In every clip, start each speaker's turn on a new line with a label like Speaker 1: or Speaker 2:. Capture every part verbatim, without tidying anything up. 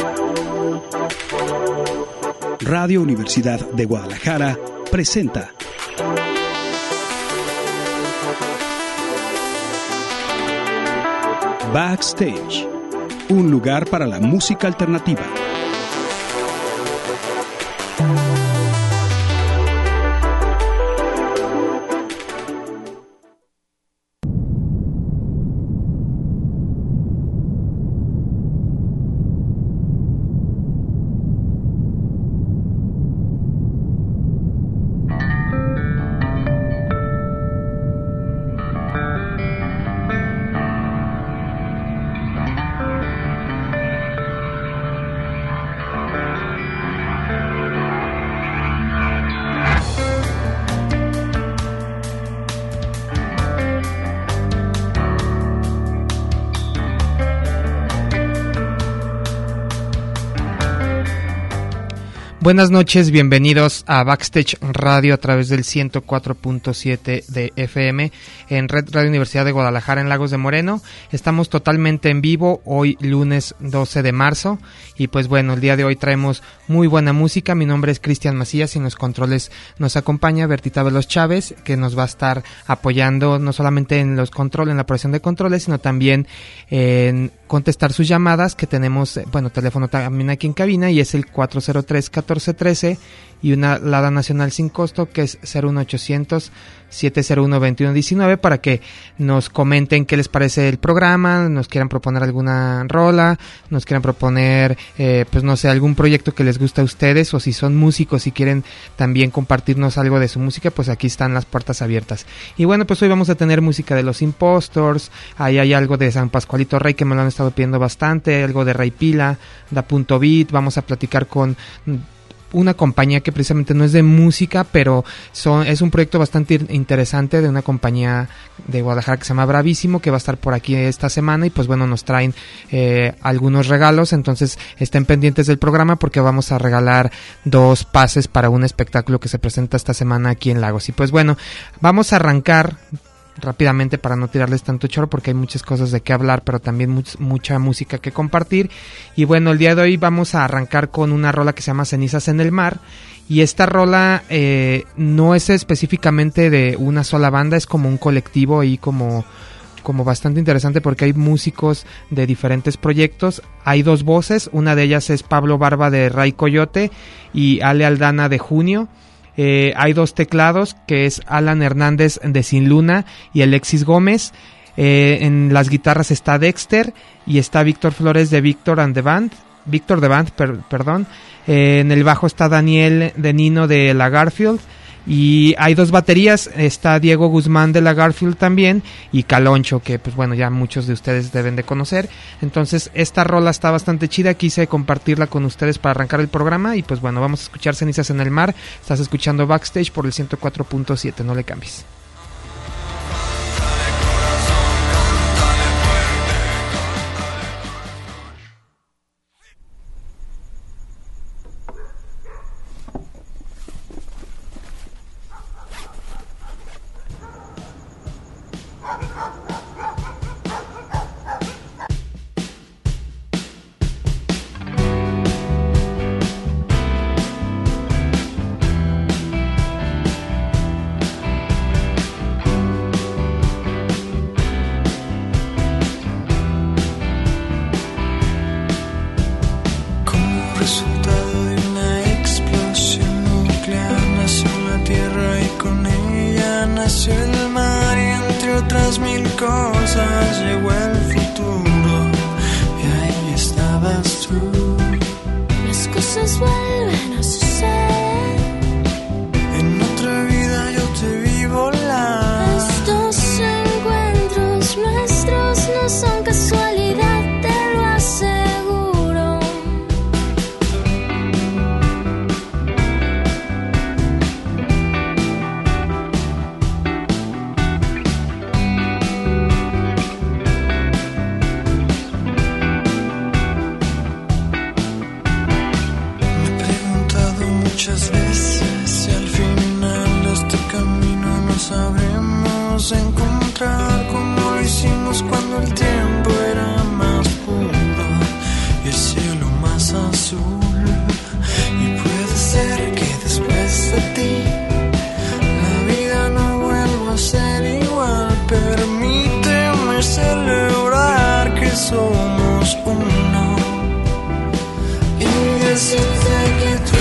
Speaker 1: Radio Universidad de Guadalajara presenta Backstage, un lugar para la música alternativa.
Speaker 2: Buenas noches, bienvenidos a Backstage Radio a través del ciento cuatro punto siete de F M en Red Radio Universidad de Guadalajara en Lagos de Moreno. Estamos totalmente en vivo hoy lunes doce de marzo y pues bueno, el día de hoy traemos muy buena música. Mi nombre es Cristian Macías y en los controles nos acompaña Bertita Veloz Chávez, que nos va a estar apoyando no solamente en los controles, en la operación de controles, sino también en contestar sus llamadas, que tenemos, bueno, teléfono también aquí en cabina y es el cuatro cero tres, catorce trece y una Lada Nacional sin costo que es cero uno ochocientos, siete cero uno, veintiuno diecinueve para que nos comenten qué les parece el programa, nos quieran proponer alguna rola, nos quieran proponer, eh, pues no sé, algún proyecto que les guste a ustedes, o si son músicos y quieren también compartirnos algo de su música, pues aquí están las puertas abiertas. Y bueno, pues hoy vamos a tener música de Los Impostors, ahí hay algo de San Pascualito Rey que me lo han estado pidiendo bastante, algo de Ray Pila, Da Punto Beat, vamos a platicar con una compañía que precisamente no es de música, pero son, es un proyecto bastante interesante de una compañía de Guadalajara que se llama Bravísimo, que va a estar por aquí esta semana y pues bueno, nos traen eh, algunos regalos, entonces estén pendientes del programa porque vamos a regalar dos pases para un espectáculo que se presenta esta semana aquí en Lagos. Y pues bueno, vamos a arrancar rápidamente para no tirarles tanto choro porque hay muchas cosas de qué hablar, pero también much, mucha música que compartir. Y bueno, el día de hoy vamos a arrancar con una rola que se llama Cenizas en el Mar, y esta rola eh, no es específicamente de una sola banda, es como un colectivo ahí como como bastante interesante porque hay músicos de diferentes proyectos. Hay dos voces, una de ellas es Pablo Barba de Ray Coyote y Ale Aldana de Junio. Eh, hay dos teclados, que es Alan Hernández de Sin Luna y Alexis Gómez. Eh, en las guitarras está Dexter y está Víctor Flores de Víctor and the Band, Víctor the Band, per, perdón. Eh, en el bajo está Daniel de Nino de la Garfield. Y hay dos baterías, está Diego Guzmán de la Garfield también y Caloncho, que pues bueno, ya muchos de ustedes deben de conocer. Entonces esta rola está bastante chida, quise compartirla con ustedes para arrancar el programa y pues bueno, vamos a escuchar Cenizas en el Mar. Estás escuchando Backstage por el ciento cuatro punto siete, no le cambies.
Speaker 3: Cuando el tiempo era más puro y el cielo más azul. Y puede ser que después de ti la vida no vuelva a ser igual. Permíteme celebrar que somos uno y decirte que tú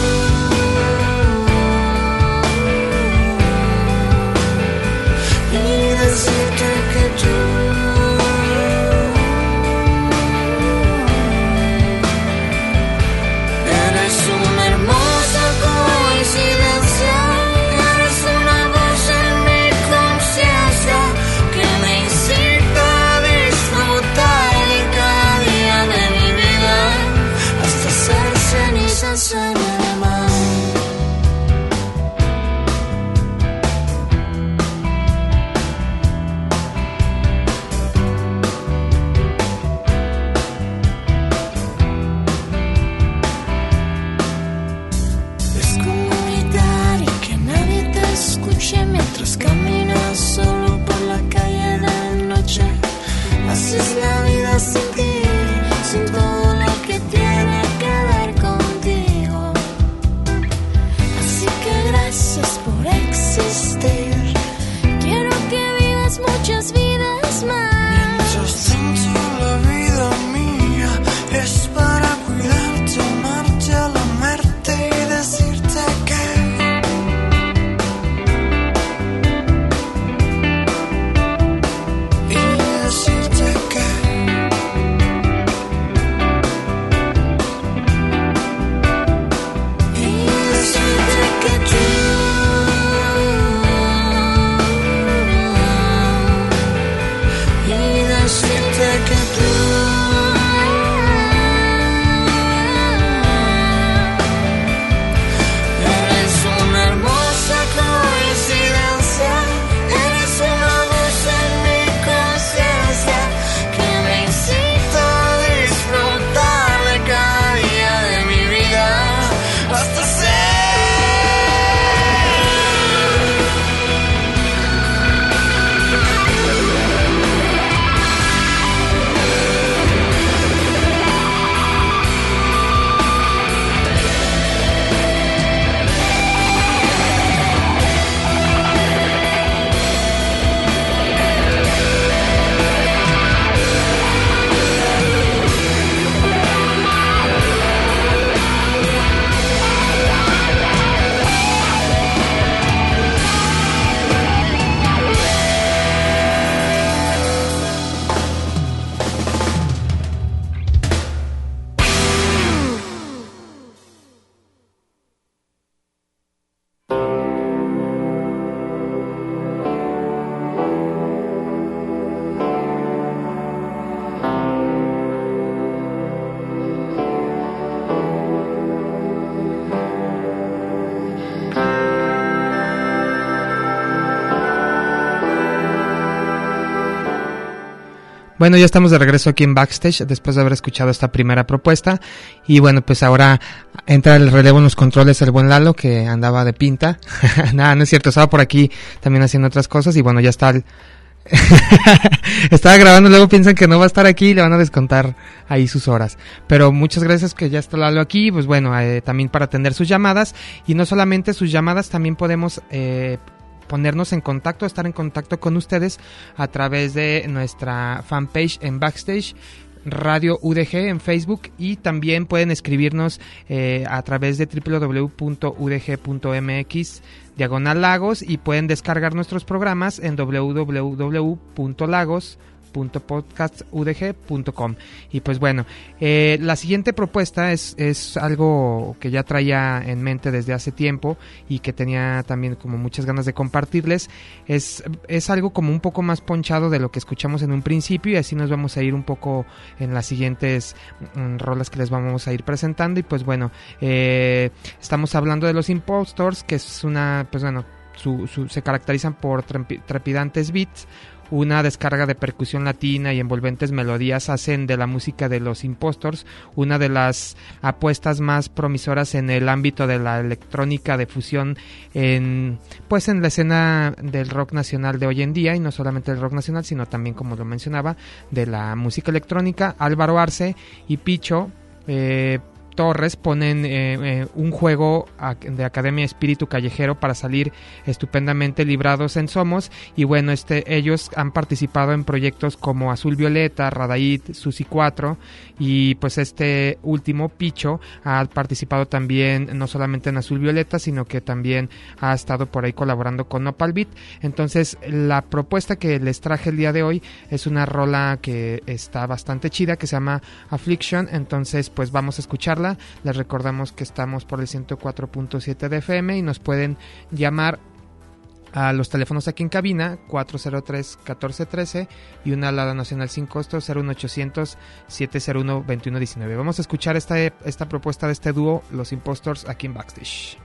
Speaker 3: y decirte que tú eres una hermosa coincidencia, eres una voz en mi conciencia que me incita a disfrutar de cada día de mi vida hasta ser cenizas en el mar. Es como gritar y que nadie te escuche mientras caminas solo por la calle de noche. Así es la vida sin ti, sin todo lo que tiene que ver contigo. Así que gracias por existir. Quiero que vivas muchas vidas más. Mientras tanto la vida mía es para cuidarte, amarte a la muerte y decirte que y decirte que y decirte que tú y decirte que tú eres una hermosa coincidencia, eres una voz en mi conciencia que me incita a disfrutar de cada día de mi vida hasta ser
Speaker 2: Bueno, ya estamos de regreso aquí en Backstage después de haber escuchado esta primera propuesta y bueno, pues ahora entra el relevo en los controles el buen Lalo que andaba de pinta. Nada, no es cierto, estaba por aquí también haciendo otras cosas y bueno, ya está el... estaba grabando, luego piensan que no va a estar aquí y le van a descontar ahí sus horas, pero muchas gracias que ya está Lalo aquí, pues bueno, eh, también para atender sus llamadas y no solamente sus llamadas, también podemos eh, ponernos en contacto, estar en contacto con ustedes a través de nuestra fanpage en Backstage Radio U D G en Facebook y también pueden escribirnos eh, a través de w w w punto u d g punto m x diagonal lagos y pueden descargar nuestros programas en w w w punto lagos punto podcast u d g punto com. Y pues bueno, eh, la siguiente propuesta es, es algo que ya traía en mente desde hace tiempo y que tenía también como muchas ganas de compartirles. Es, es algo como un poco más ponchado de lo que escuchamos en un principio y así nos vamos a ir un poco en las siguientes mm, rolas que les vamos a ir presentando. Y pues bueno, eh, estamos hablando de los Impostors, que es una, pues bueno, su, su, se caracterizan por trepidantes beats, una descarga de percusión latina y envolventes melodías hacen de la música de los Impostors una de las apuestas más promisoras en el ámbito de la electrónica de fusión en, pues en la escena del rock nacional de hoy en día, y no solamente del rock nacional, sino también, como lo mencionaba, de la música electrónica. Álvaro Arce y Picho eh, Torres ponen eh, eh, un juego de Academia Espíritu Callejero para salir estupendamente librados en Somos, y bueno, este ellos han participado en proyectos como Azul Violeta, Radaid, Susi cuatro, y pues este último, Picho, ha participado también no solamente en Azul Violeta, sino que también ha estado por ahí colaborando con Nopal Beat. Entonces la propuesta que les traje el día de hoy es una rola que está bastante chida, que se llama Affliction. Entonces pues vamos a escucharla. Les recordamos que estamos por el ciento cuatro punto siete de F M y nos pueden llamar a los teléfonos aquí en cabina cuatro cero tres, uno cuatro uno tres y una alada nacional sin costo cero uno ochocientos, siete cero uno, veintiuno diecinueve. Vamos a escuchar esta, esta propuesta de este dúo, Los Impostors, aquí en Backstage.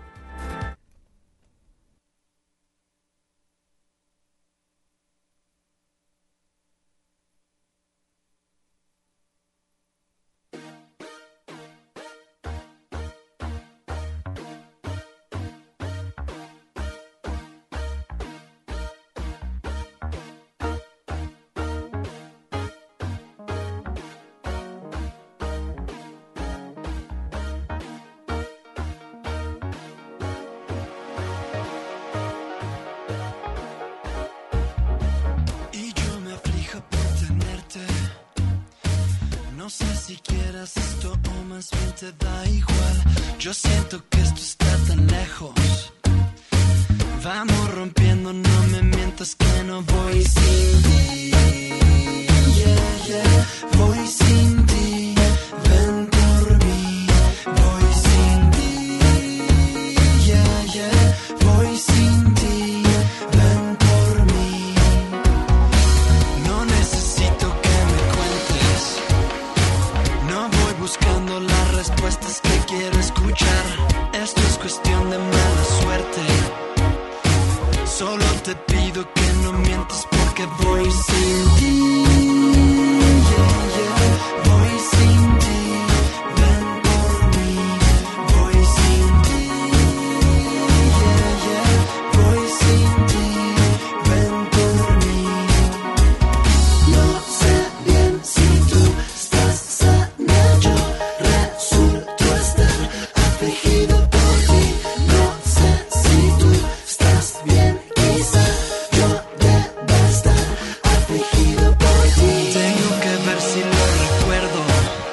Speaker 4: Yo siento que esto está tan lejos. Vamos rompiendo, no me mientas que no voy sin ti. Yeah, yeah. Voy sin ti, ven por mí. Voy sin ti. Yeah, yeah. Voy sin ti, ven por mí. No necesito que me cuentes. No voy buscando las respuestas que quiero escuchar. Esto es cuestión de mala suerte. Solo te pido que no mientas porque voy sin ti. Yeah, yeah. Voy sin ti, ven por mí. Voy sin ti. Yeah, yeah. Voy sin ti, ven por mí. No sé bien si tú estás sana, yo resulto estar afligido por ti. No sé si tú estás bien, quizá yo deba estar afligido por ti. Tengo que ver si lo recuerdo.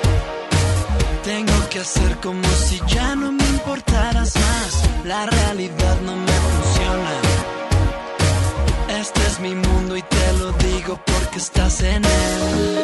Speaker 4: Tengo que hacer como si ya no me importaras más. La realidad no me funciona. Este es mi mundo y te lo digo porque estás en él.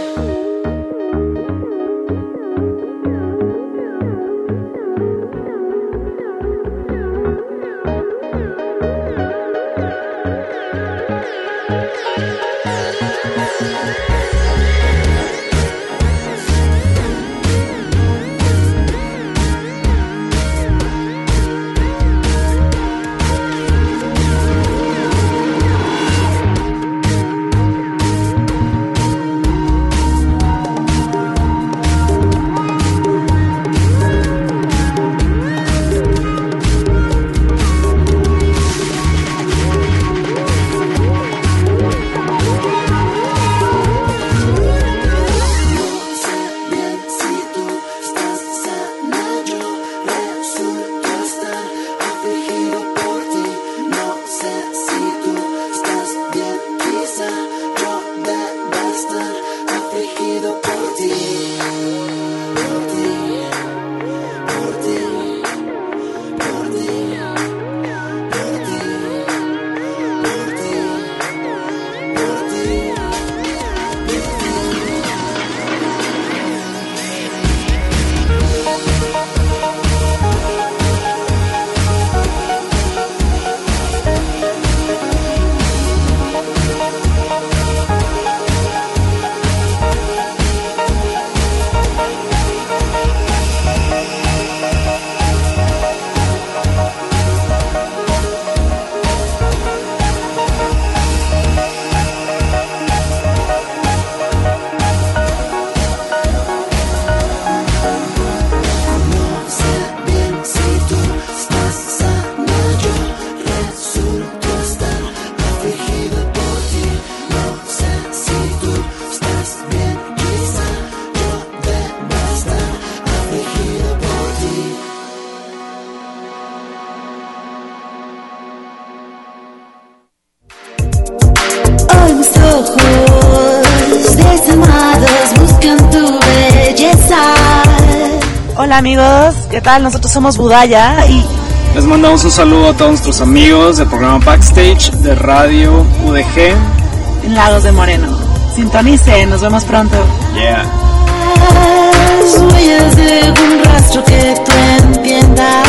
Speaker 5: Hola amigos, ¿qué tal? Nosotros somos Budaya y
Speaker 6: les mandamos un saludo a todos nuestros amigos del programa Backstage de Radio U D G
Speaker 5: en Lagos de Moreno. Sintonicen, nos vemos pronto.
Speaker 6: Yeah.
Speaker 3: Las huellas de un rastro que tú entiendas.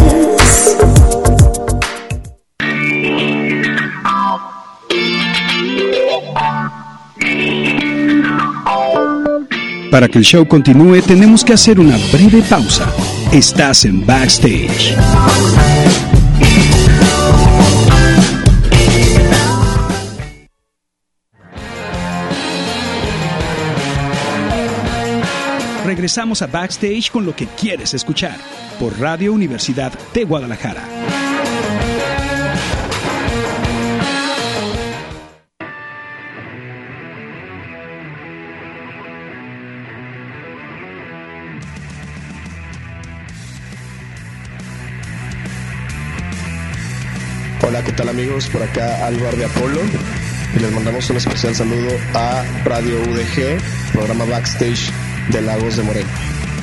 Speaker 1: Para que el show continúe, tenemos que hacer una breve pausa. Estás en Backstage. Regresamos a Backstage con lo que quieres escuchar por Radio Universidad de Guadalajara.
Speaker 7: Hola, ¿qué tal amigos? Por acá Álvaro de Apolo y les mandamos un especial saludo a Radio U D G, programa Backstage de Lagos de Moreno.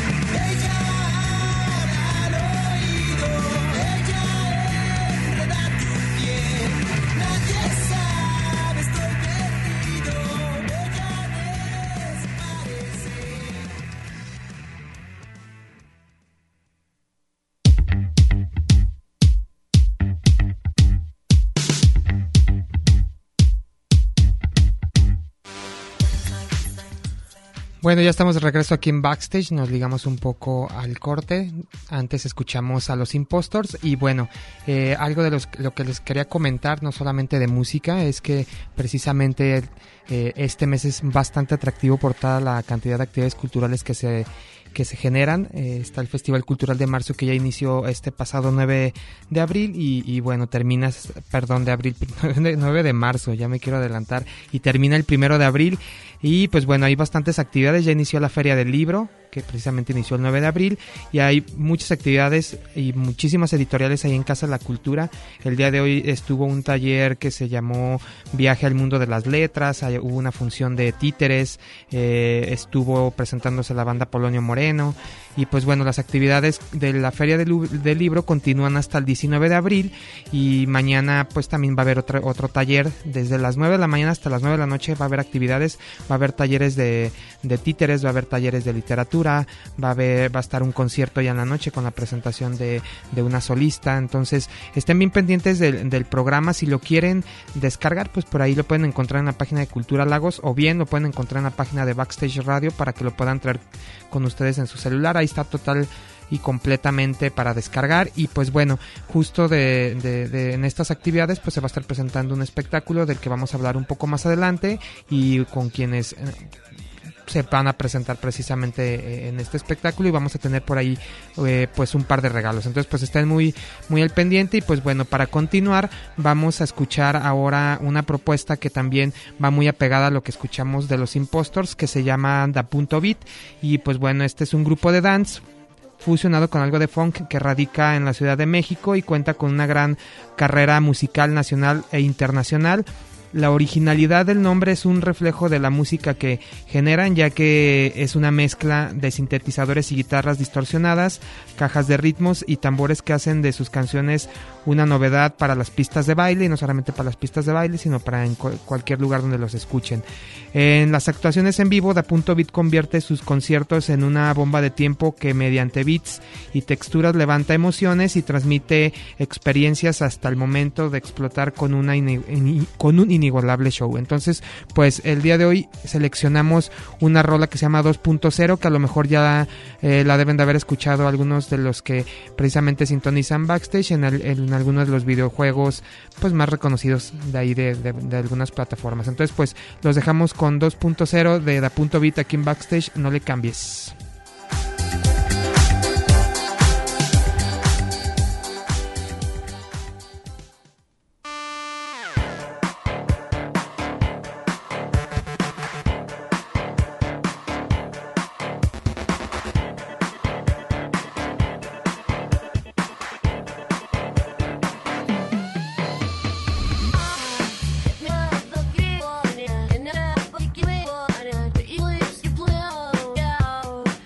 Speaker 2: Bueno, ya estamos de regreso aquí en Backstage, nos ligamos un poco al corte, antes escuchamos a los Impostors y bueno, eh, algo de los, lo que les quería comentar, no solamente de música, es que precisamente eh, este mes es bastante atractivo por toda la cantidad de actividades culturales que se que se generan. Eh, está el Festival Cultural de Marzo que ya inició este pasado nueve de abril y, y bueno, termina, perdón, de abril, nueve de marzo, ya me quiero adelantar, y termina el primero de abril. Y pues bueno, hay bastantes actividades, ya inició la Feria del Libro, que precisamente inició el nueve de abril, y hay muchas actividades y muchísimas editoriales ahí en Casa de la Cultura. El día de hoy estuvo un taller que se llamó Viaje al Mundo de las Letras, hay, hubo una función de títeres, eh, estuvo presentándose la banda Polonio Moreno, y pues bueno, las actividades de la Feria del, del Libro continúan hasta el diecinueve de abril, y mañana pues también va a haber otro, otro taller, desde las nueve de la mañana hasta las nueve de la noche va a haber actividades, va a haber talleres de, de títeres, va a haber talleres de literatura, va a haber, va a estar un concierto ya en la noche con la presentación de, de una solista. Entonces estén bien pendientes del, del programa. Si lo quieren descargar, pues por ahí lo pueden encontrar en la página de Cultura Lagos, o bien lo pueden encontrar en la página de Backstage Radio para que lo puedan traer con ustedes en su celular. Ahí está total y completamente para descargar. Y pues bueno, justo de, de, de en estas actividades pues se va a estar presentando un espectáculo del que vamos a hablar un poco más adelante, y con quienes eh, se van a presentar precisamente en este espectáculo, y vamos a tener por ahí eh, pues un par de regalos. Entonces pues estén muy muy al pendiente. Y pues bueno, para continuar vamos a escuchar ahora una propuesta que también va muy apegada a lo que escuchamos de los Impostors, que se llama Da Punto Beat. Y pues bueno, este es un grupo de dance fusionado con algo de funk que radica en la Ciudad de México y cuenta con una gran carrera musical nacional e internacional. La originalidad del nombre es un reflejo de la música que generan, ya que es una mezcla de sintetizadores y guitarras distorsionadas, cajas de ritmos y tambores que hacen de sus canciones una novedad para las pistas de baile, y no solamente para las pistas de baile, sino para en cu- cualquier lugar donde los escuchen. En las actuaciones en vivo, Da Punto Beat convierte sus conciertos en una bomba de tiempo que mediante beats y texturas levanta emociones y transmite experiencias hasta el momento de explotar con, una in- in- con un inigualable show. Entonces, pues el día de hoy seleccionamos una rola que se llama dos punto cero, que a lo mejor ya eh, la deben de haber escuchado algunos de los que precisamente sintonizan Backstage en, el, en algunos de los videojuegos pues más reconocidos de ahí de, de, de algunas plataformas. Entonces pues los dejamos con dos punto cero de Da Punto Beat aquí en Backstage. No le cambies.
Speaker 3: Yeah.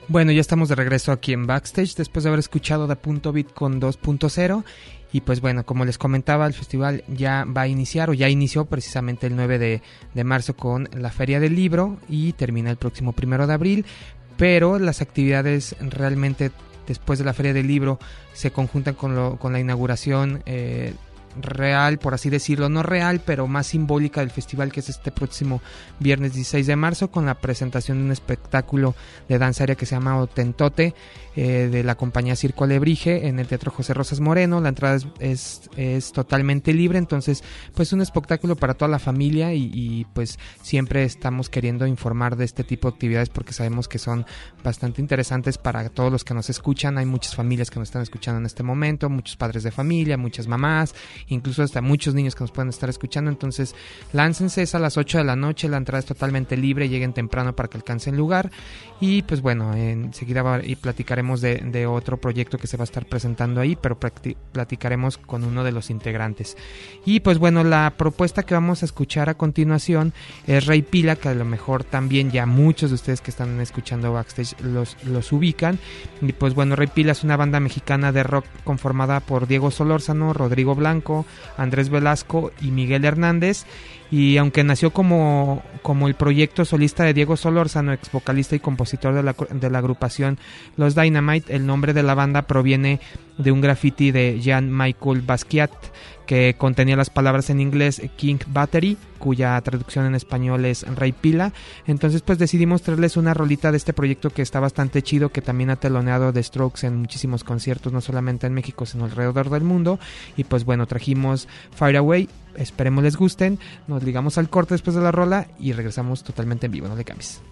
Speaker 2: Bueno, ya estamos de regreso aquí en Backstage después de haber escuchado Da Punto Beat con dos punto cero. Y pues bueno, como les comentaba, el festival ya va a iniciar o ya inició precisamente el nueve de, de marzo con la Feria del Libro y termina el próximo primero de abril. Pero las actividades realmente después de la Feria del Libro se conjuntan con, lo, con la inauguración eh, real, por así decirlo, no real, pero más simbólica del festival, que es este próximo viernes dieciséis de marzo, con la presentación de un espectáculo de danza aérea que se llama Otentote, eh, de la compañía Circo Alebrije, en el Teatro José Rosas Moreno. La entrada es, es, es totalmente libre, entonces pues un espectáculo para toda la familia y, y pues siempre estamos queriendo informar de este tipo de actividades porque sabemos que son bastante interesantes para todos los que nos escuchan. Hay muchas familias que nos están escuchando en este momento, muchos padres de familia, muchas mamás, incluso hasta muchos niños que nos pueden estar escuchando. Entonces láncense, es a las ocho de la noche, la entrada es totalmente libre, lleguen temprano para que alcancen lugar. Y pues bueno, enseguida va, y platicaremos de, de otro proyecto que se va a estar presentando ahí, pero platicaremos con uno de los integrantes. Y pues bueno, la propuesta que vamos a escuchar a continuación es Rey Pila, que a lo mejor también ya muchos de ustedes que están escuchando Backstage los, los ubican. Y pues bueno, Rey Pila es una banda mexicana de rock conformada por Diego Solórzano, Rodrigo Blanco, Andrés Velasco y Miguel Hernández. Y aunque nació como, como el proyecto solista de Diego Solórzano, ex vocalista y compositor de la, de la agrupación Los Dynamite, el nombre de la banda proviene de un graffiti de Jean-Michel Basquiat que contenía las palabras en inglés King Battery, cuya traducción en español es Rey Pila. Entonces pues decidimos traerles una rolita de este proyecto que está bastante chido, que también ha teloneado The Strokes en muchísimos conciertos, no solamente en México sino alrededor del mundo. Y pues bueno, trajimos Fire Away, esperemos les gusten. Nos ligamos al corte después de la rola y regresamos totalmente en vivo, no le cambies.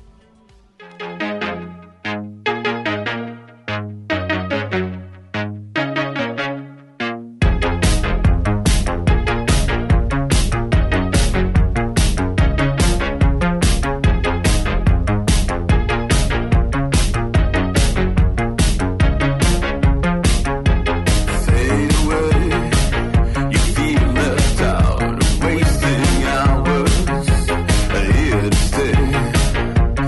Speaker 8: Wasting hours here to stay.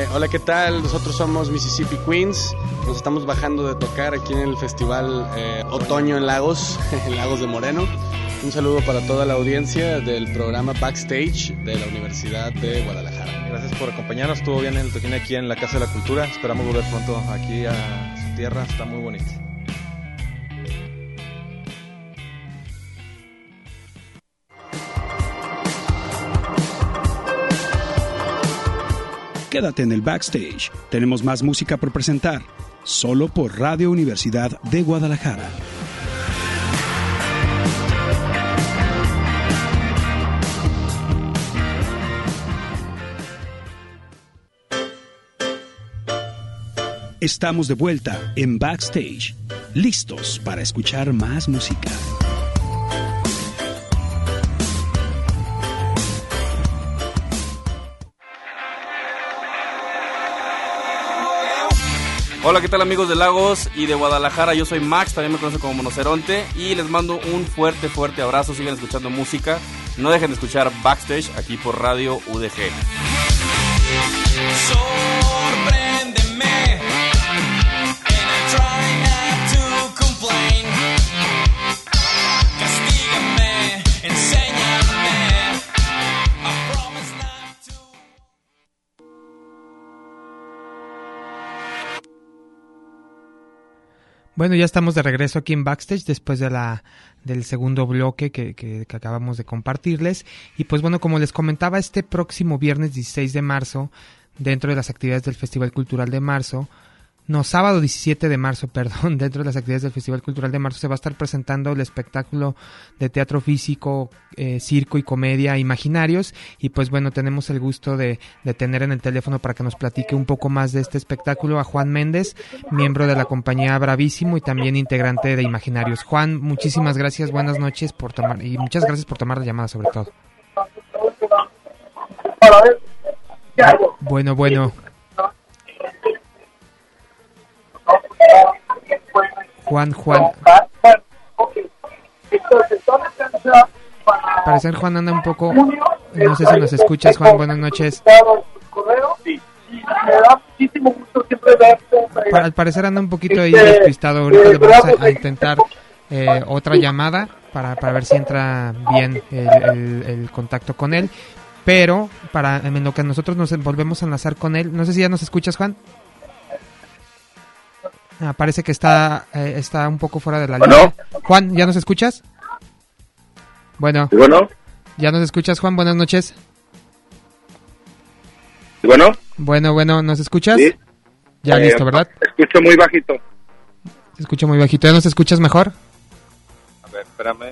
Speaker 8: Eh, hola, ¿qué tal? Nosotros somos Mississippi Queens. Nos estamos bajando de tocar aquí en el festival eh, Otoño en Lagos, en Lagos de Moreno. Un saludo para toda la audiencia del programa Backstage de la Universidad de Guadalajara.
Speaker 9: Gracias por acompañarnos, estuvo bien el toquín aquí en la Casa de la Cultura. Esperamos volver pronto aquí a su tierra, está muy bonito.
Speaker 1: Quédate en el backstage. Tenemos más música por presentar. Solo por Radio Universidad de Guadalajara. Estamos de vuelta en Backstage. Listos para escuchar más música.
Speaker 10: Hola, ¿qué tal amigos de Lagos y de Guadalajara? Yo soy Max, también me conocen como Monoceronte y les mando un fuerte, fuerte abrazo. Sigan escuchando música, no dejen de escuchar Backstage aquí por Radio U D G.
Speaker 4: Sorpréndeme, and I try not to complain. Castígame, enséñame. I promise not to.
Speaker 2: Bueno, ya estamos de regreso aquí en Backstage después de la del segundo bloque que, que, que acabamos de compartirles. Y pues bueno, como les comentaba, este próximo viernes dieciséis de marzo, dentro de las actividades del Festival Cultural de Marzo, no, sábado diecisiete de marzo, perdón, dentro de las actividades del Festival Cultural de Marzo se va a estar presentando el espectáculo de teatro físico, eh, circo y comedia Imaginarios. Y pues bueno, tenemos el gusto de, de tener en el teléfono para que nos platique un poco más de este espectáculo a Juan Méndez, miembro de la compañía Bravísimo y también integrante de Imaginarios. Juan, muchísimas gracias, buenas noches por tomar, y muchas gracias por tomar la llamada sobre todo. Bueno, bueno. Juan, Juan. Parecer Juan anda un poco, no sé si nos escuchas, Juan, buenas noches. Al parecer anda un poquito ahí despistado. Ahorita le vamos a, a intentar eh, otra llamada para, para ver si entra bien el, el, el contacto con él. Pero para en lo que nosotros nos volvemos a enlazar con él, no sé si ya nos escuchas, Juan. Ah, parece que está eh, está un poco fuera de la
Speaker 11: ¿Bueno?
Speaker 2: línea. Juan, ¿ya nos escuchas? Bueno.
Speaker 11: ¿Y bueno?
Speaker 2: ¿Ya nos escuchas, Juan? Buenas noches.
Speaker 11: ¿Y bueno?
Speaker 2: Bueno, bueno, ¿nos escuchas?
Speaker 11: Sí.
Speaker 2: Ya
Speaker 11: eh,
Speaker 2: listo, ¿verdad?
Speaker 11: Escucho muy bajito.
Speaker 2: Te escucho muy bajito. ¿Ya nos escuchas mejor?
Speaker 11: A ver, espérame.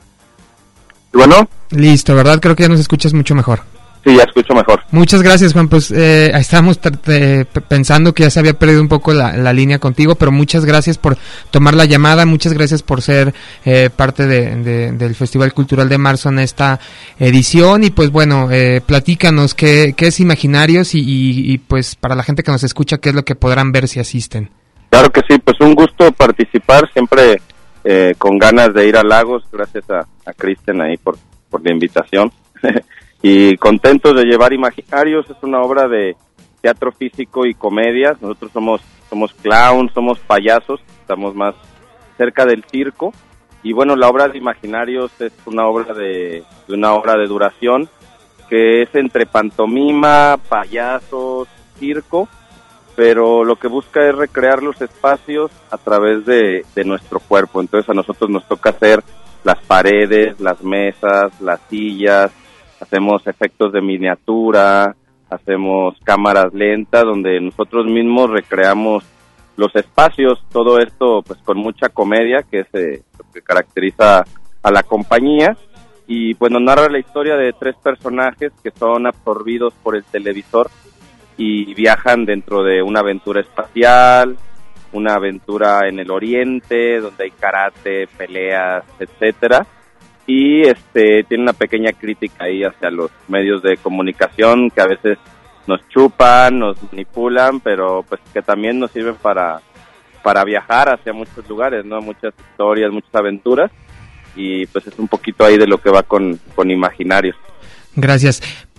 Speaker 11: ¿Y bueno?
Speaker 2: Listo, ¿verdad? Creo que ya nos escuchas mucho mejor.
Speaker 11: Sí, ya escucho mejor.
Speaker 2: Muchas gracias, Juan. Pues eh, estábamos t- t- pensando que ya se había perdido un poco la, la línea contigo, pero muchas gracias por tomar la llamada, muchas gracias por ser eh, parte de, de, del Festival Cultural de Marzo en esta edición. Y pues bueno, eh, platícanos qué, qué es Imaginarios y, y, y pues para la gente que nos escucha, qué es lo que podrán ver si asisten.
Speaker 11: Claro que sí, pues un gusto participar, siempre eh, con ganas de ir a Lagos, gracias a, a Kristen ahí por, por la invitación. Y contentos de llevar Imaginarios. Es una obra de teatro físico y comedias. Nosotros somos somos clowns, somos payasos, estamos más cerca del circo. Y bueno, la obra de Imaginarios es una obra de, de una obra de duración que es entre pantomima, payasos, circo, pero lo que busca es recrear los espacios a través de, de nuestro cuerpo. Entonces a nosotros nos toca hacer las paredes, las mesas, las sillas. Hacemos efectos de miniatura, hacemos cámaras lentas donde nosotros mismos recreamos los espacios, todo esto pues con mucha comedia, que es eh, lo que caracteriza a la compañía. Y pues nos narra la historia de tres personajes que son absorbidos por el televisor y viajan dentro de una aventura espacial, una aventura en el oriente donde hay karate, peleas, etcétera. Y este tiene una pequeña crítica ahí hacia los medios de comunicación que a veces nos chupan, nos manipulan, pero pues que también nos sirven para para viajar hacia muchos lugares, ¿no? Muchas historias, muchas aventuras, y pues es un poquito ahí de lo que va con, con Imaginarios.
Speaker 2: Gracias.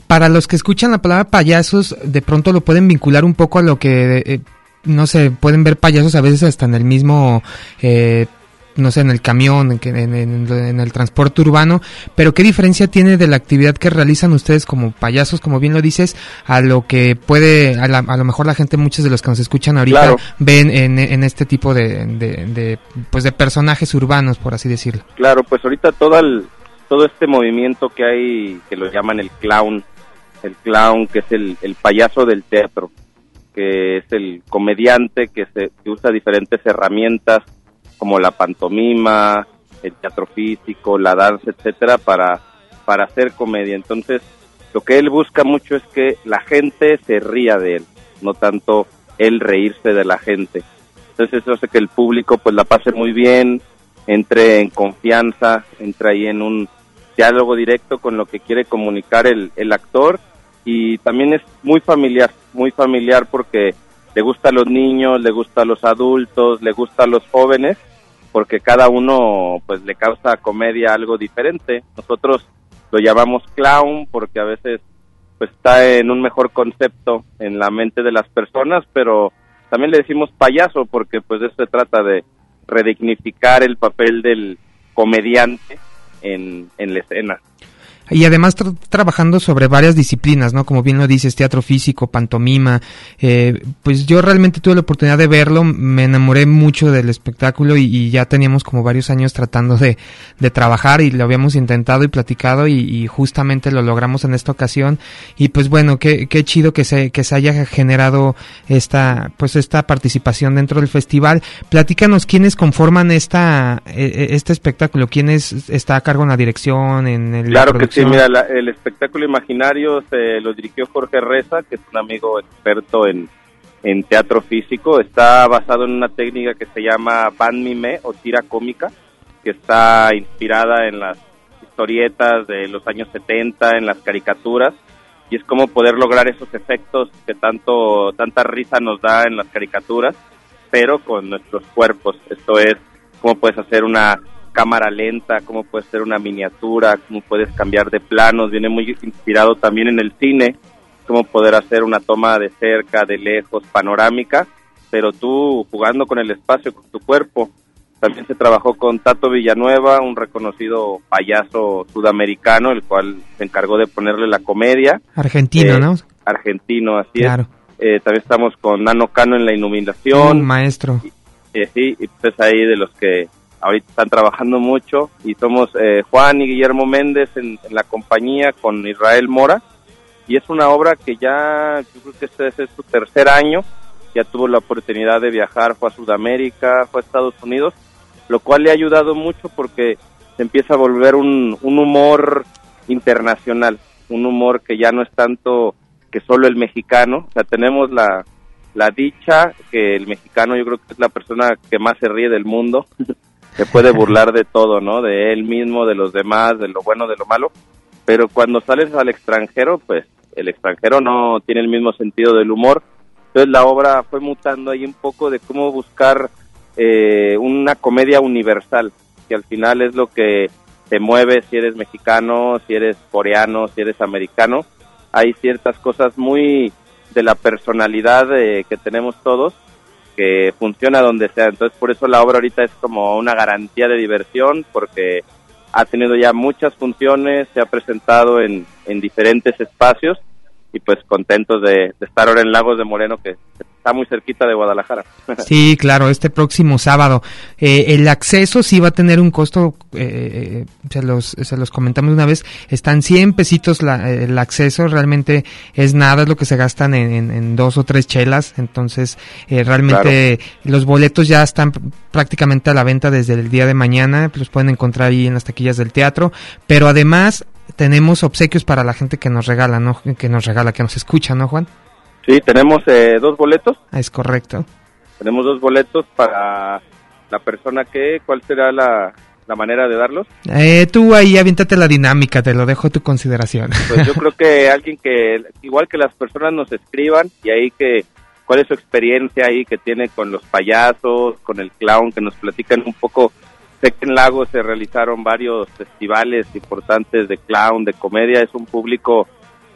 Speaker 2: para los que escuchan la palabra payasos, de pronto lo pueden vincular un poco a lo que, eh, no sé, pueden ver payasos a veces hasta en el mismo... Eh, no sé, en el camión, en, en, en, en el transporte urbano, pero ¿qué diferencia tiene de la actividad que realizan ustedes como payasos, como bien lo dices, a lo que puede, a, la, a lo mejor la gente, muchos de los que nos escuchan ahorita, claro, ven en, en este tipo de, de, de, pues de personajes urbanos, por así decirlo?
Speaker 11: Claro, pues ahorita todo el, todo este movimiento que hay, que lo llaman el clown, el clown que es el, el payaso del teatro, que es el comediante que, se, que usa diferentes herramientas, como la pantomima, el teatro físico, la danza, etcétera, para, para hacer comedia. Entonces, lo que él busca mucho es que la gente se ría de él, no tanto él reírse de la gente. Entonces, eso hace que el público pues la pase muy bien, entre en confianza, entre ahí en un diálogo directo con lo que quiere comunicar el, el actor, y también es muy familiar, muy familiar porque le gusta a los niños, le gusta a los adultos, le gusta a los jóvenes, porque cada uno pues le causa comedia algo diferente. Nosotros lo llamamos clown porque a veces pues está en un mejor concepto en la mente de las personas, pero también le decimos payaso porque pues de eso se trata, de redignificar el papel del comediante en, en la escena.
Speaker 2: Y además tra- trabajando sobre varias disciplinas, ¿no? Como bien lo dices, teatro físico, pantomima. Eh, pues yo realmente tuve la oportunidad de verlo, me enamoré mucho del espectáculo y, y ya teníamos como varios años tratando de, de trabajar y lo habíamos intentado y platicado y, y justamente lo logramos en esta ocasión. Y pues bueno, qué, qué chido que se, que se haya generado esta, pues esta participación dentro del festival. Platícanos quiénes conforman esta, eh, este espectáculo, quién es, está a cargo en la dirección, en el,
Speaker 11: claro
Speaker 2: la producción.
Speaker 11: Sí, mira, la, el espectáculo imaginario se lo dirigió Jorge Reza, que es un amigo experto en, en teatro físico. Está basado en una técnica que se llama ban mime o tira cómica, que está inspirada en las historietas de los años setenta, en las caricaturas, y es como poder lograr esos efectos que tanto tanta risa nos da en las caricaturas, pero con nuestros cuerpos. Esto es, cómo puedes hacer una cámara lenta, cómo puede ser una miniatura, cómo puedes cambiar de planos. Viene muy inspirado también en el cine, cómo poder hacer una toma de cerca, de lejos, panorámica, pero tú jugando con el espacio, con tu cuerpo. También se trabajó con Tato Villanueva, un reconocido payaso sudamericano, el cual se encargó de ponerle la comedia.
Speaker 2: Argentino, eh, ¿no?
Speaker 11: Argentino, así
Speaker 2: claro.
Speaker 11: es. Eh, también estamos con Nano Cano en la iluminación.
Speaker 2: Un maestro.
Speaker 11: Y, eh, sí, y pues ahí de los que ahorita están trabajando mucho, y somos eh, Juan y Guillermo Méndez en, en la compañía con Israel Mora, y es una obra que ya, yo creo que este, este es su tercer año, ya tuvo la oportunidad de viajar, fue a Sudamérica, fue a Estados Unidos, lo cual le ha ayudado mucho porque se empieza a volver un, un humor internacional, un humor que ya no es tanto que solo el mexicano. O sea, tenemos la, la dicha que el mexicano yo creo que es la persona que más se ríe del mundo, se puede burlar de todo, ¿no? De él mismo, de los demás, de lo bueno, de lo malo, pero cuando sales al extranjero, pues el extranjero no tiene el mismo sentido del humor. Entonces la obra fue mutando ahí un poco de cómo buscar eh, una comedia universal, que al final es lo que te mueve si eres mexicano, si eres coreano, si eres americano. Hay ciertas cosas muy de la personalidad eh, que tenemos todos, que funciona donde sea. Entonces por eso la obra ahorita es como una garantía de diversión, porque ha tenido ya muchas funciones, se ha presentado en, en diferentes espacios, y pues contentos de, de estar ahora en Lagos de Moreno, que está muy cerquita de Guadalajara.
Speaker 2: Sí, claro, este próximo sábado. Eh, el acceso sí va a tener un costo, eh, se los se los comentamos una vez, están cien pesitos la, el acceso, realmente es nada, es lo que se gastan en, en, en dos o tres chelas, entonces eh, realmente claro, los boletos ya están prácticamente a la venta desde el día de mañana, los pueden encontrar ahí en las taquillas del teatro, pero además tenemos obsequios para la gente que nos regala, ¿no? Que nos regala, que nos escucha, ¿no, Juan?
Speaker 11: Sí, tenemos eh, dos boletos.
Speaker 2: Ah, es correcto.
Speaker 11: Tenemos dos boletos para la persona que, ¿cuál será la, la manera de darlos?
Speaker 2: Eh, tú ahí aviéntate la dinámica, te lo dejo a tu consideración.
Speaker 11: Pues yo creo que alguien que, igual que las personas nos escriban, y ahí que, cuál es su experiencia ahí que tiene con los payasos, con el clown, que nos platican un poco. Sé que en Lagos se realizaron varios festivales importantes de clown, de comedia. Es un público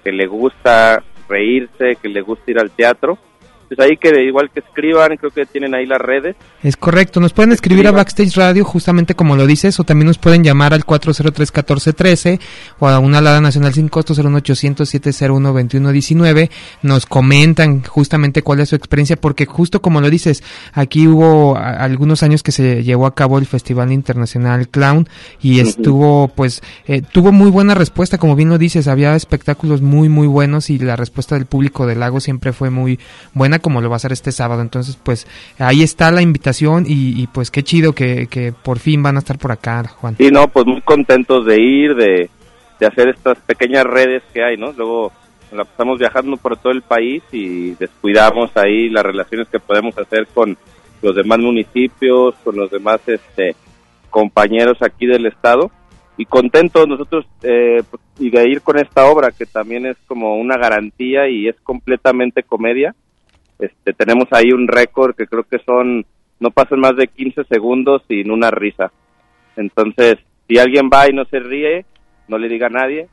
Speaker 11: que le gusta reírse, que le gusta ir al teatro. Pues ahí que igual que escriban, creo que tienen ahí las redes.
Speaker 2: Es correcto, nos pueden escribir a Backstage Radio justamente como lo dices, o también nos pueden llamar al cuatro cero tres, uno cuatro uno tres o a una alada nacional sin costo cero uno ochocientos, siete cero uno, veintiuno diecinueve. Nos comentan justamente cuál es su experiencia, porque justo como lo dices, aquí hubo a, algunos años que se llevó a cabo el Festival Internacional Clown y estuvo, uh-huh. pues, eh, tuvo muy buena respuesta, como bien lo dices, había espectáculos muy muy buenos y la respuesta del público del Lago siempre fue muy buena, como lo va a hacer este sábado. Entonces pues ahí está la invitación y, y pues qué chido que, que por fin van a estar por acá, Juan.
Speaker 11: Sí, no, pues muy contentos de ir, de, de hacer estas pequeñas redes que hay, ¿no? Luego la estamos viajando por todo el país y descuidamos ahí las relaciones que podemos hacer con los demás municipios, con los demás este compañeros aquí del estado, y contentos nosotros eh, y de ir con esta obra que también es como una garantía y es completamente comedia. Este, tenemos ahí un récord que creo que son, no pasan más de quince segundos sin una risa. Entonces, si alguien va y no se ríe, no le diga a nadie.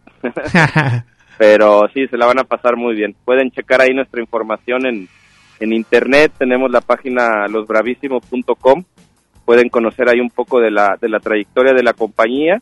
Speaker 11: Pero sí, se la van a pasar muy bien. Pueden checar ahí nuestra información en, en internet. Tenemos la página los bravísimos punto com. Pueden conocer ahí un poco de la, de la trayectoria de la compañía.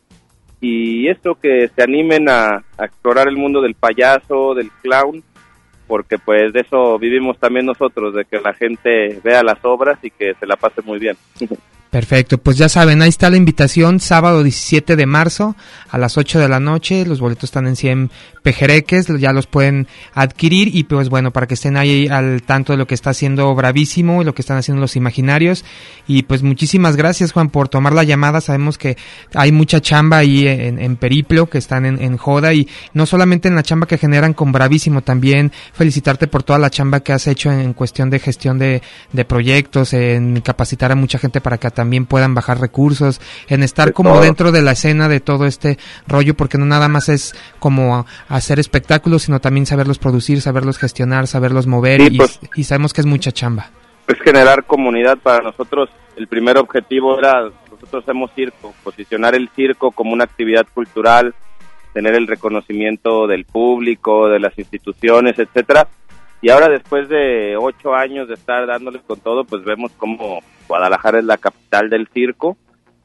Speaker 11: Y esto, que se animen a, a explorar el mundo del payaso, del clown, porque pues de eso vivimos también nosotros, de que la gente vea las obras y que se la pase muy bien.
Speaker 2: Perfecto, pues ya saben, ahí está la invitación, sábado diecisiete de marzo a las ocho de la noche, los boletos están en cien pejereques, ya los pueden adquirir y pues bueno, para que estén ahí al tanto de lo que está haciendo Bravísimo y lo que están haciendo los Imaginarios. Y pues muchísimas gracias, Juan, por tomar la llamada. Sabemos que hay mucha chamba ahí en, en Periplo, que están en, en joda, y no solamente en la chamba que generan con Bravísimo, también felicitarte por toda la chamba que has hecho en, en cuestión de gestión de, de proyectos, en capacitar a mucha gente para que también puedan bajar recursos, en estar como dentro de la escena de todo este rollo, porque no nada más es como hacer espectáculos, sino también saberlos producir, saberlos gestionar, saberlos mover, sí, y, pues, y sabemos que es mucha chamba.
Speaker 11: Pues generar comunidad para nosotros, el primer objetivo era, nosotros hacemos circo, posicionar el circo como una actividad cultural, tener el reconocimiento del público, de las instituciones, etcétera. Y ahora, después de ocho años de estar dándoles con todo, pues vemos como Guadalajara es la capital del circo.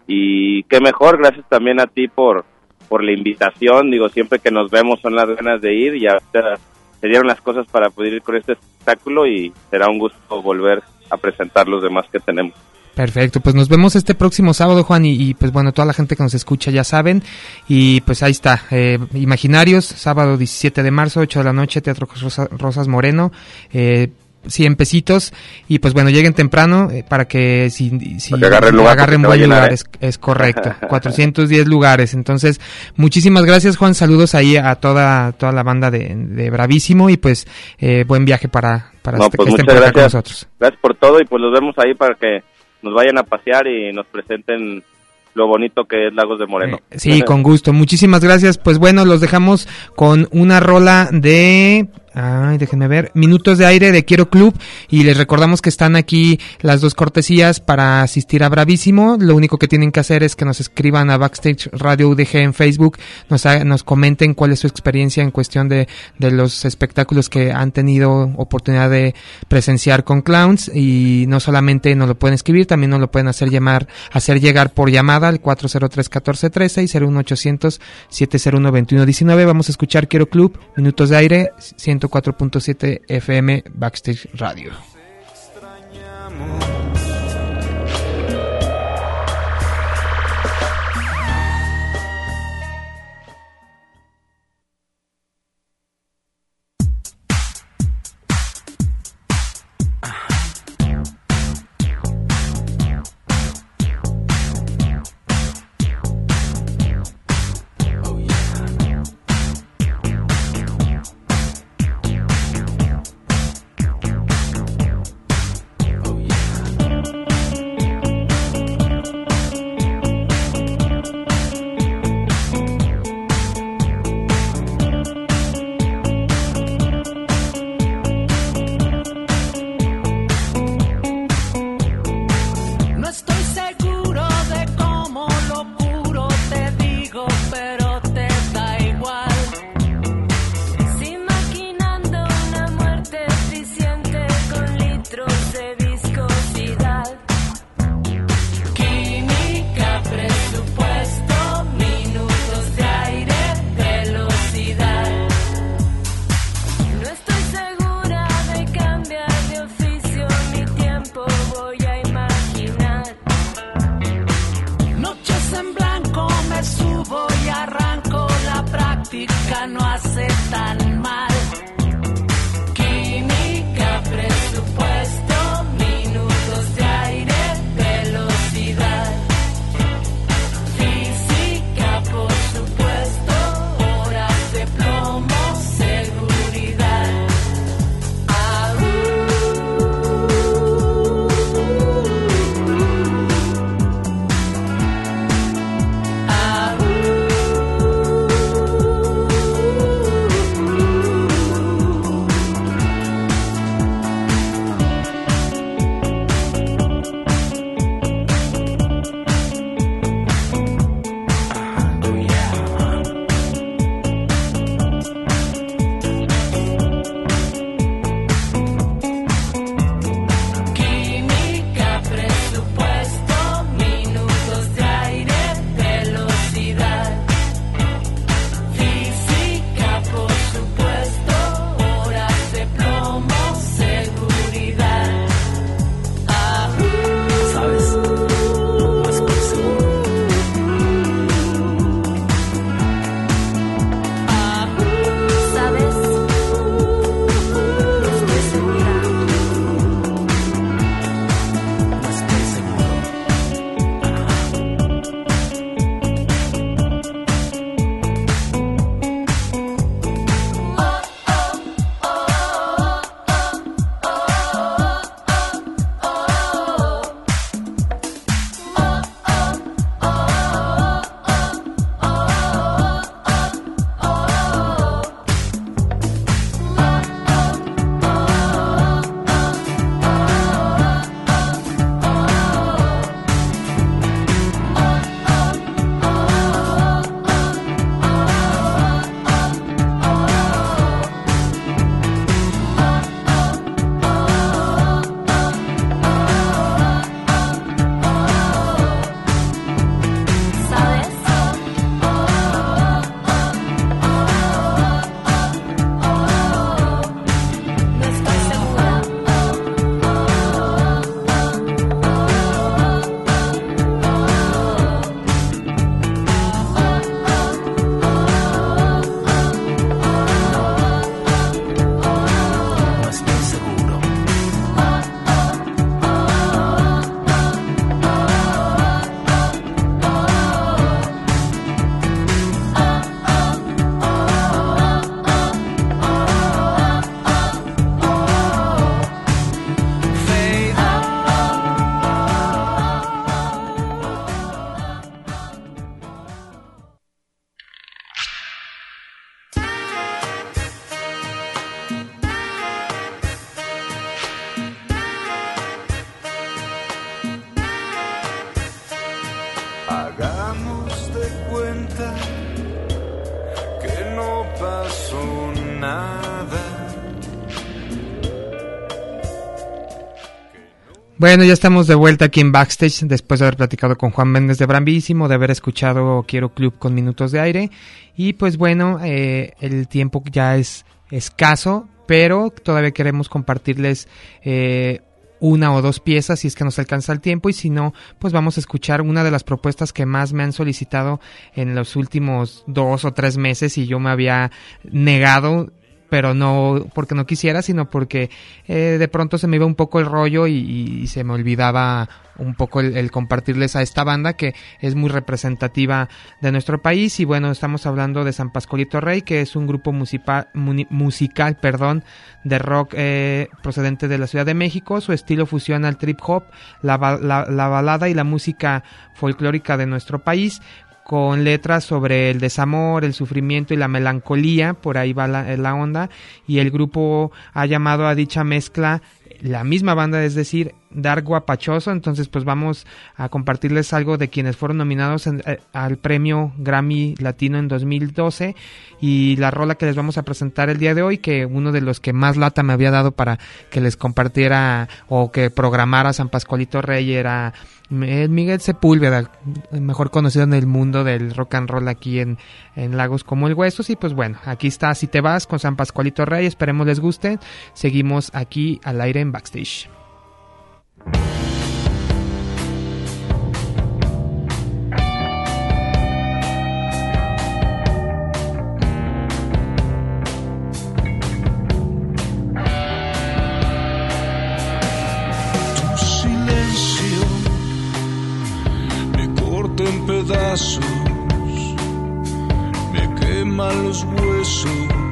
Speaker 11: Y qué mejor, gracias también a ti por por la invitación. Digo, siempre que nos vemos son las ganas de ir, y ahora se dieron las cosas para poder ir con este espectáculo y será un gusto volver a presentar los demás que tenemos.
Speaker 2: Perfecto, pues nos vemos este próximo sábado, Juan, y, y pues bueno, toda la gente que nos escucha ya saben, y pues ahí está, eh, Imaginarios, sábado diecisiete de marzo, ocho de la noche, Teatro Rosa, Rosas Moreno, eh, cien pesitos, y pues bueno, lleguen temprano eh, para que si, si
Speaker 11: que agarren, lugar,
Speaker 2: agarren buen lugar, es, es correcto, cuatrocientos diez lugares. Entonces, muchísimas gracias, Juan, saludos ahí a toda toda la banda de, de Bravísimo, y pues eh, buen viaje para, para
Speaker 11: no,
Speaker 2: este,
Speaker 11: pues
Speaker 2: que estén
Speaker 11: muchas
Speaker 2: por acá
Speaker 11: gracias,
Speaker 2: con nosotros.
Speaker 11: Gracias por todo, y pues los vemos ahí para que nos vayan a pasear y nos presenten lo bonito que es Lagos de Moreno.
Speaker 2: Eh, sí, con gusto. Muchísimas gracias. Pues bueno, los dejamos con una rola de... Ay, déjenme ver. Minutos de Aire de Quiero Club, y les recordamos que están aquí las dos cortesías para asistir a Bravísimo. Lo único que tienen que hacer es que nos escriban a Backstage Radio U D G en Facebook, nos, ha, nos comenten cuál es su experiencia en cuestión de, de los espectáculos que han tenido oportunidad de presenciar con clowns, y no solamente nos lo pueden escribir, también nos lo pueden hacer llamar, hacer llegar por llamada al cuatro cero tres, uno cuatro uno tres y cero uno ochocientos, siete cero uno, veintiuno diecinueve. Vamos a escuchar Quiero Club, Minutos de Aire, ciento cuatro punto siete F M Backstage Radio.
Speaker 3: Oh, yeah. música no hace tan mal. Química, presupuesto, minutos de aire, velocidad. Física, por supuesto, horas de plomo, seguridad. Ah,
Speaker 12: Hagamos de cuenta que no pasó nada.
Speaker 2: Bueno, ya estamos de vuelta aquí en Backstage después de haber platicado con Juan Méndez de Brambísimo, de haber escuchado Quiero Club con Minutos de Aire. Y pues bueno, eh, el tiempo ya es escaso, pero todavía queremos compartirles eh, una o dos piezas si es que nos alcanza el tiempo, y si no, pues vamos a escuchar una de las propuestas que más me han solicitado en los últimos dos o tres meses y yo me había negado, pero no porque no quisiera, sino porque eh, de pronto se me iba un poco el rollo y, y se me olvidaba un poco el, el compartirles a esta banda que es muy representativa de nuestro país. Y bueno, estamos hablando de San Pascualito Rey, que es un grupo musical, musical perdón, de rock eh, procedente de la Ciudad de México. Su estilo fusiona el trip hop, la, la, la balada y la música folclórica de nuestro país, con letras sobre el desamor, el sufrimiento y la melancolía. Por ahí va la, la onda, y el grupo ha llamado a dicha mezcla la misma banda, es decir, Dark Guapachoso. Entonces pues vamos a compartirles algo de quienes fueron nominados en, eh, al premio Grammy Latino en dos mil doce, y la rola que les vamos a presentar el día de hoy, que uno de los que más lata me había dado para que les compartiera o que programara San Pascualito Rey era Miguel Sepúlveda, mejor conocido en el mundo del rock and roll aquí en, en Lagos como el Huesos. Y pues bueno, aquí está Si Te Vas con San Pascualito Rey, esperemos les guste. Seguimos aquí al aire en Backstage.
Speaker 12: pedazos, me queman los huesos,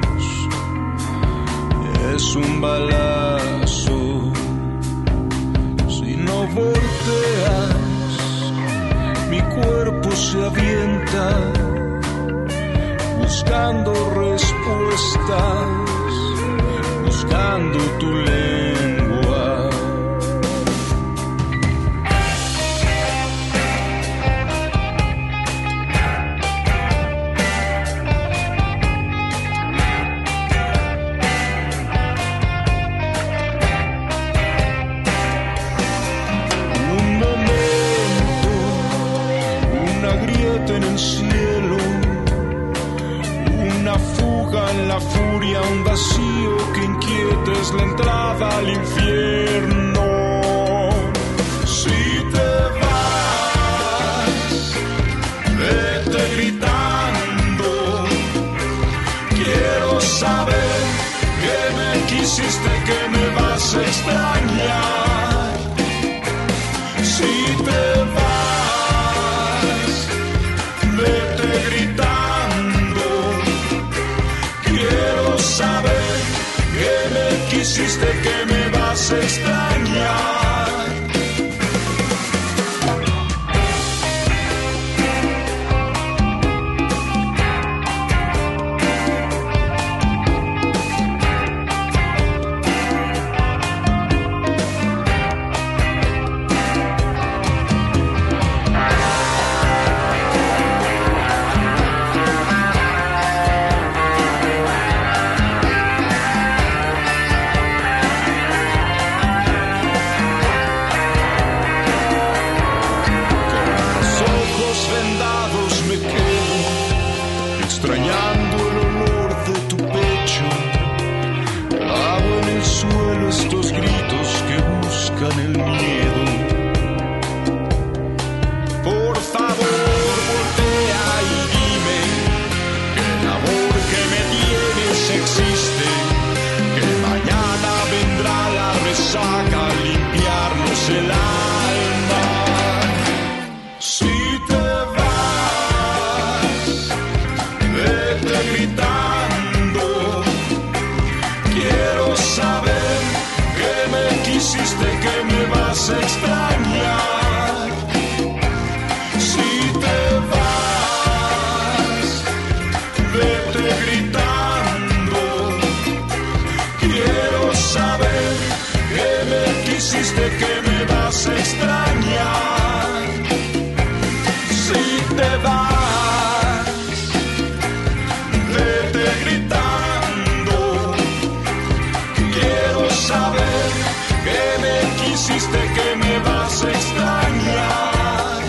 Speaker 12: es un balazo. Si no volteas, mi cuerpo se avienta, buscando respuestas, buscando tu lengua. Un momento, una grieta en el cielo, una fuga en la furia, un vacío que inquieta, es la entrada al infierno. Si te vas, vete gritando. Quiero saber que me quisiste, que me vas a extrañar. Si te vas, vete gritando. Quiero saber que me quisiste, que me vas a extrañar. Extrañando el olor de tu pecho, clavo en el suelo estos gritos que buscan el miedo. Por favor, voltea y dime que el amor que me tienes existe, que mañana vendrá la resaca a limpiarnos el alma. Si te gritando, quiero saber que me quisiste, que me vas a extrañar. Si te vas, vete gritando. Quiero saber que me quisiste, que me vas a extrañar. Si te vas, saber que me quisiste, que me vas a extrañar.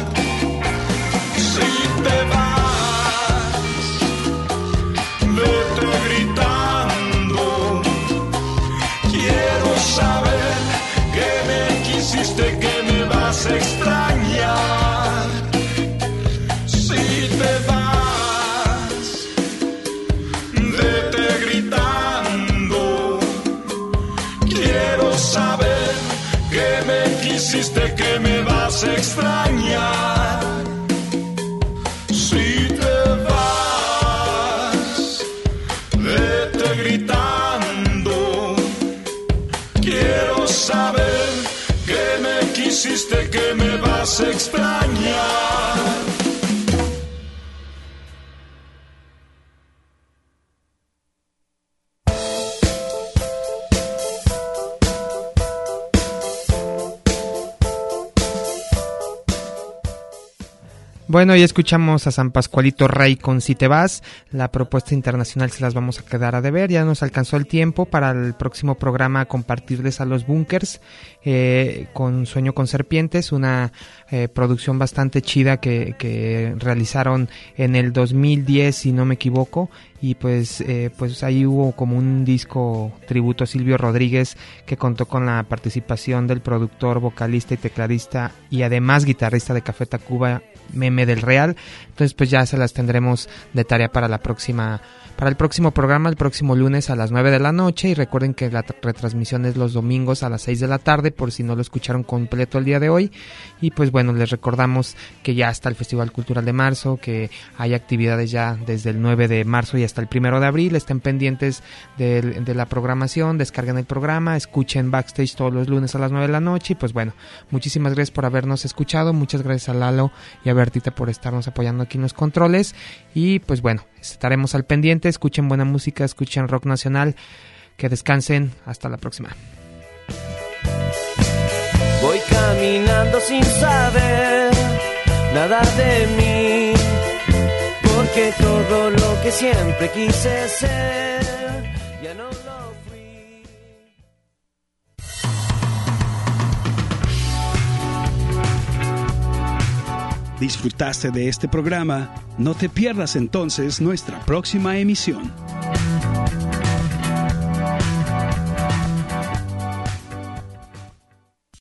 Speaker 12: Si te vas, vete gritando. Quiero saber que me quisiste, que me vas a extrañar. Si te vas, vete gritando. Quiero saber que me quisiste, que me vas a extrañar. Si te vas, vete gritando. Quiero saber que me quisiste, que me vas a extrañar.
Speaker 2: Bueno, ya escuchamos a San Pascualito Rey con Si te vas. La propuesta internacional se las vamos a quedar a deber. Ya nos alcanzó el tiempo para el próximo programa compartirles a los Bunkers eh, con Sueño con Serpientes, una eh, producción bastante chida que, que realizaron en el dos mil diez, si no me equivoco, y pues eh, pues ahí hubo como un disco tributo a Silvio Rodríguez que contó con la participación del productor, vocalista y tecladista y además guitarrista de Café Tacuba, Meme del Real. Entonces pues ya se las tendremos de tarea para la próxima para el próximo programa, el próximo lunes a las nueve de la noche, y recuerden que la retransmisión es los domingos a las seis de la tarde por si no lo escucharon completo el día de hoy. Y pues bueno, les recordamos que ya está el Festival Cultural de Marzo, que hay actividades ya desde el nueve de marzo y hasta el primero de abril. Estén pendientes de, de la programación, descarguen el programa, escuchen Backstage todos los lunes a las nueve de la noche. Y pues bueno, muchísimas gracias por habernos escuchado, muchas gracias a Lalo y a Bertita por estarnos apoyando aquí en los controles, y pues bueno, estaremos al pendiente. Escuchen buena música, escuchen rock nacional, que descansen, hasta la próxima.
Speaker 13: Voy caminando sin saber nada de mí, porque todo lo que siempre quise ser ya no lo fui.
Speaker 1: ¿Disfrutaste de este programa? No te pierdas entonces nuestra próxima emisión.